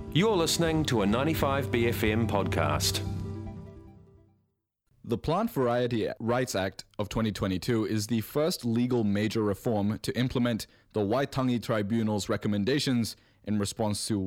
You're listening to a 95BFM podcast. The Plant Variety Rights Act of 2022 is the first legal major reform to implement the Waitangi Tribunal's recommendations in response to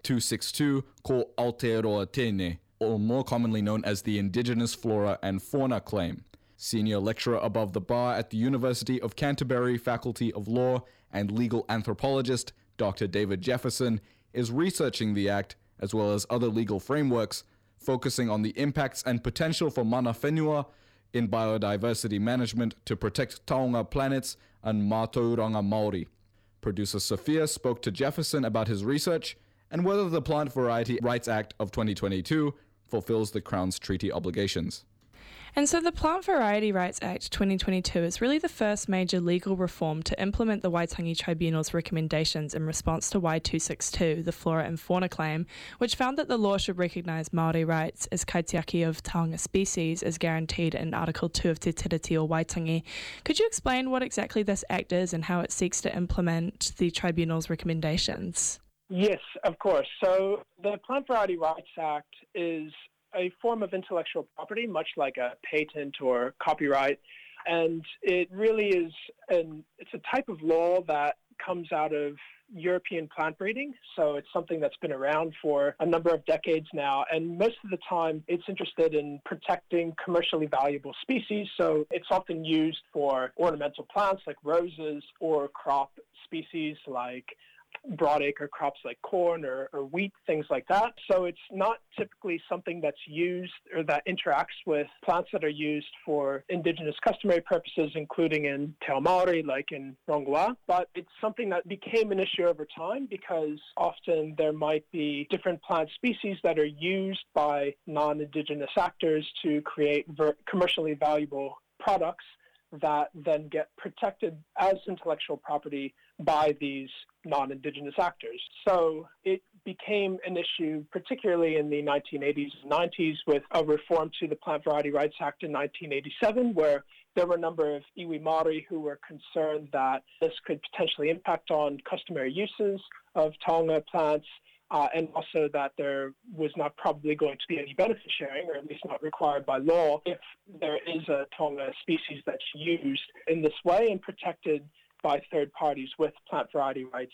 Y262 Ko Aotearoa Tēnei, or more commonly known as the Indigenous Flora and Fauna claim. Senior lecturer above the bar at the University of Canterbury Faculty of Law and legal anthropologist Dr. David Jefferson is researching the Act, as well as other legal frameworks, focusing on the impacts and potential for mana whenua in biodiversity management to protect taonga planets and Mātauranga Māori. Producer Sophia spoke to Jefferson about his research and whether the Plant Variety Rights Act of 2022 fulfills the Crown's treaty obligations. And so the Plant Variety Rights Act 2022 is really the first major legal reform to implement the Waitangi Tribunal's recommendations in response to Y262, the Flora and Fauna claim, which found that the law should recognise Māori rights as kaitiaki of taonga species as guaranteed in Article 2 of Te Tiriti o Waitangi. Could you explain what exactly this act is and how it seeks to implement the Tribunal's recommendations? Yes, of course. So the Plant Variety Rights Act is a form of intellectual property, much like a patent or copyright. And it really is it's a type of law that comes out of European plant breeding. So it's something that's been around for a number of decades now. And most of the time, it's interested in protecting commercially valuable species. So it's often used for ornamental plants like roses or crop species like broadacre crops like corn or wheat, things like that. So it's not typically something that's used or that interacts with plants that are used for indigenous customary purposes, including in Te Ao Māori, like in Rongoā. But it's something that became an issue over time because often there might be different plant species that are used by non-indigenous actors to create commercially valuable products that then get protected as intellectual property by these non-indigenous actors. So it became an issue, particularly in the 1980s and 90s, with a reform to the Plant Variety Rights Act in 1987, where there were a number of iwi Māori who were concerned that this could potentially impact on customary uses of taonga plants, and also that there was not probably going to be any benefit sharing, or at least not required by law, if there is a taonga species that's used in this way and protected by third parties with plant variety rights.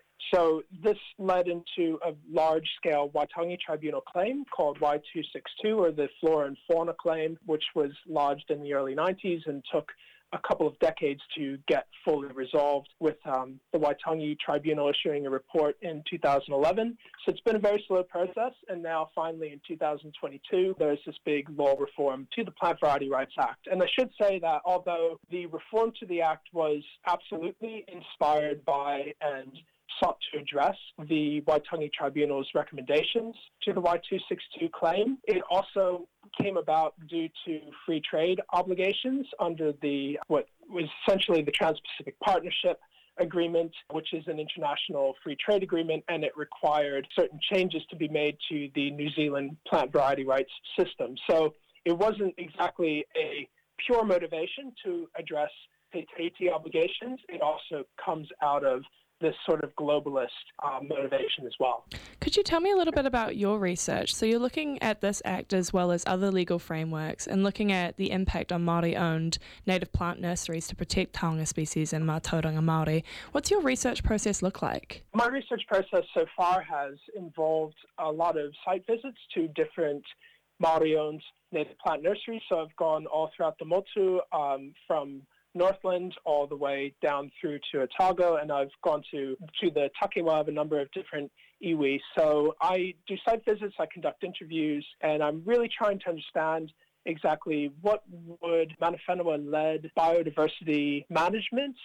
So this led into a large-scale Waitangi Tribunal claim called Y262, or the Flora and Fauna claim, which was lodged in the early 90s and took a couple of decades to get fully resolved, with the Waitangi Tribunal issuing a report in 2011. So it's been a very slow process, and now finally in 2022, there's this big law reform to the Plant Variety Rights Act. And I should say that although the reform to the Act was absolutely inspired by and sought to address the Waitangi Tribunal's recommendations to the Y262 claim, it also came about due to free trade obligations under what was essentially the Trans-Pacific Partnership Agreement, which is an international free trade agreement, and it required certain changes to be made to the New Zealand plant variety rights system. So it wasn't exactly a pure motivation to address Te Tiriti obligations. It also comes out of this sort of globalist motivation as well. Could you tell me a little bit about your research? So you're looking at this act as well as other legal frameworks and looking at the impact on Māori-owned native plant nurseries to protect taonga species and Mātauranga Māori. What's your research process look like? My research process so far has involved a lot of site visits to different Māori-owned native plant nurseries. So I've gone all throughout the Motu, from Northland all the way down through to Otago, and I've gone to the Takiwa of a number of different iwi. So I do site visits, I conduct interviews, and I'm really trying to understand exactly what would mana whenua-led biodiversity management,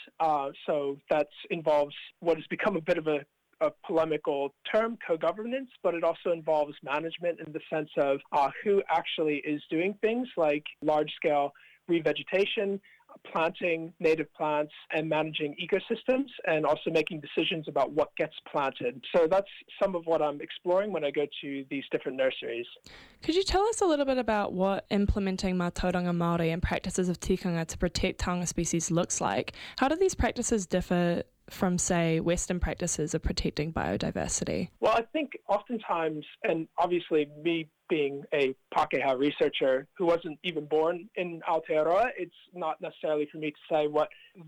so that involves what has become a bit of a polemical term, co-governance, but it also involves management in the sense of who actually is doing things like large-scale revegetation, planting native plants, and managing ecosystems, and also making decisions about what gets planted. So that's some of what I'm exploring when I go to these different nurseries. Could you tell us a little bit about what implementing Mātauranga Māori and practices of tikanga to protect taonga species looks like? How do these practices differ from, say, Western practices of protecting biodiversity? Well, I think oftentimes, and obviously me being a Pākehā researcher who wasn't even born in Aotearoa, it's not necessarily for me to say what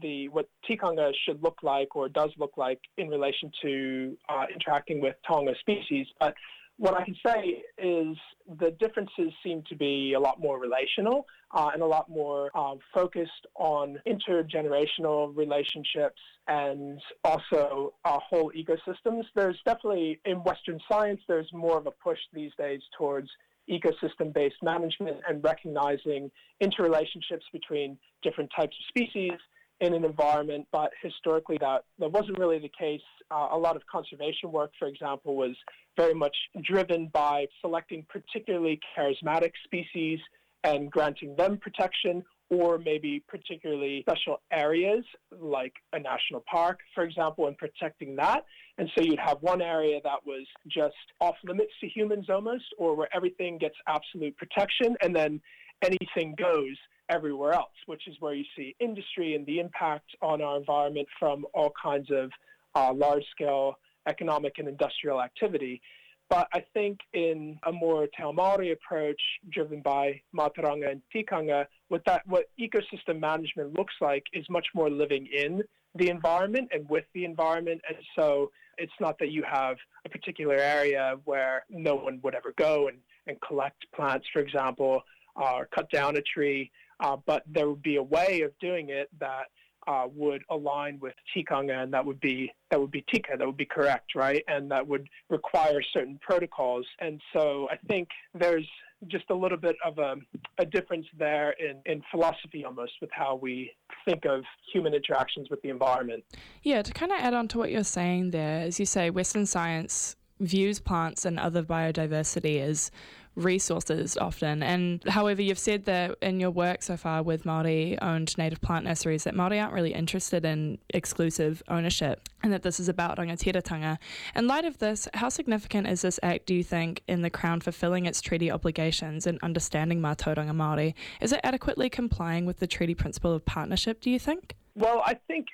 tikanga should look like or does look like in relation to interacting with taonga species. But what I can say is the differences seem to be a lot more relational and a lot more focused on intergenerational relationships and also whole ecosystems. There's definitely, in Western science, there's more of a push these days towards ecosystem-based management and recognizing interrelationships between different types of species in an environment, but historically that wasn't really the case. A lot of conservation work, for example, was very much driven by selecting particularly charismatic species and granting them protection, or maybe particularly special areas like a national park, for example, and protecting that. And so you'd have one area that was just off limits to humans almost, or where everything gets absolute protection, and then anything goes everywhere else, which is where you see industry and the impact on our environment from all kinds of large-scale economic and industrial activity. But I think in a more Te Ao Māori approach driven by Mātauranga and Tikanga, what ecosystem management looks like is much more living in the environment and with the environment. And so it's not that you have a particular area where no one would ever go and collect plants, for example, or cut down a tree, but there would be a way of doing it that would align with tikanga, and that would be tika, that would be correct, right? And that would require certain protocols. And so I think there's just a little bit of a difference there in philosophy almost with how we think of human interactions with the environment. Yeah, to kind of add on to what you're saying there, as you say, Western science views plants and other biodiversity as resources often, and however you've said that in your work so far with Māori-owned native plant nurseries that Māori aren't really interested in exclusive ownership and that this is about rangatiratanga. In light of this, how significant is this act, do you think, in the Crown fulfilling its treaty obligations and understanding Mātauranga Māori? Is it adequately complying with the treaty principle of partnership, do you think? Well, I think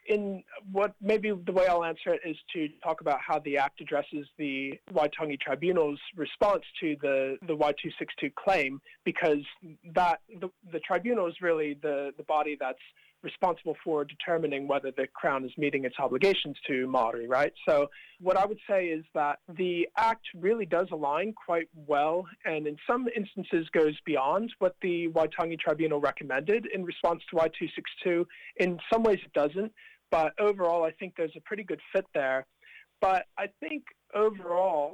maybe the way I'll answer it is to talk about how the Act addresses the Waitangi Tribunal's response to the Y262 claim, because the tribunal is really the body that's responsible for determining whether the Crown is meeting its obligations to Māori, right? So what I would say is that the Act really does align quite well, and in some instances goes beyond what the Waitangi Tribunal recommended in response to Y262. In some ways it doesn't, but overall I think there's a pretty good fit there. But I think overall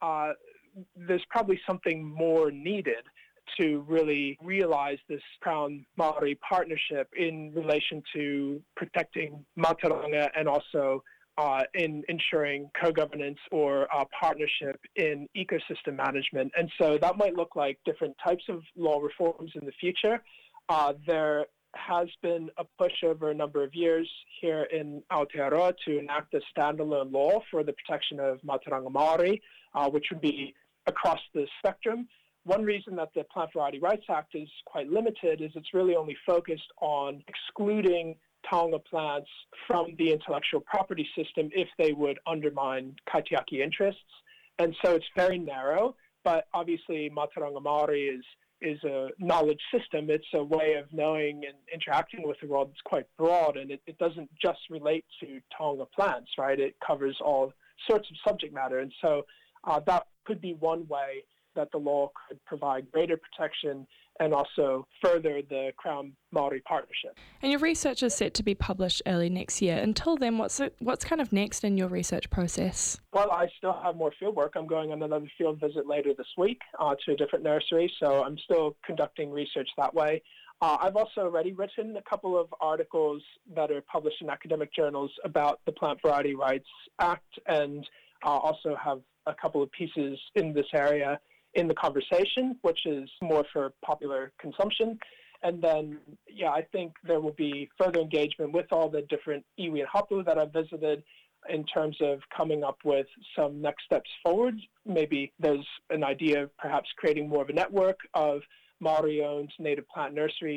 there's probably something more needed to really realize this Crown-Māori partnership in relation to protecting Mātauranga and also in ensuring co-governance or partnership in ecosystem management. And so that might look like different types of law reforms in the future. There has been a push over a number of years here in Aotearoa to enact a standalone law for the protection of Mātauranga Māori, which would be across the spectrum. One reason that the Plant Variety Rights Act is quite limited is it's really only focused on excluding taonga plants from the intellectual property system if they would undermine kaitiaki interests. And so it's very narrow, but obviously Mātauranga Māori is a knowledge system. It's a way of knowing and interacting with the world that's quite broad, and it doesn't just relate to taonga plants, right? It covers all sorts of subject matter. And so that could be one way that the law could provide greater protection and also further the Crown-Māori partnership. And your research is set to be published early next year. Until then, what's kind of next in your research process? Well, I still have more field work. I'm going on another field visit later this week to a different nursery, so I'm still conducting research that way. I've also already written a couple of articles that are published in academic journals about the Plant Variety Rights Act, and also have a couple of pieces in this area in the conversation, which is more for popular consumption. And then, I think there will be further engagement with all the different iwi and hapu that I've visited in terms of coming up with some next steps forward. Maybe there's an idea of perhaps creating more of a network of Māori-owned native plant nurseries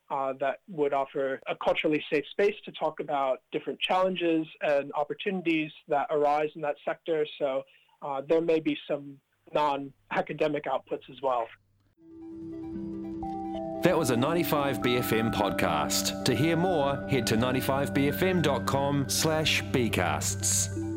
that would offer a culturally safe space to talk about different challenges and opportunities that arise in that sector. So there may be some non-academic outputs as well. That was a 95BFM podcast. To hear more, head to 95bfm.com/bcasts.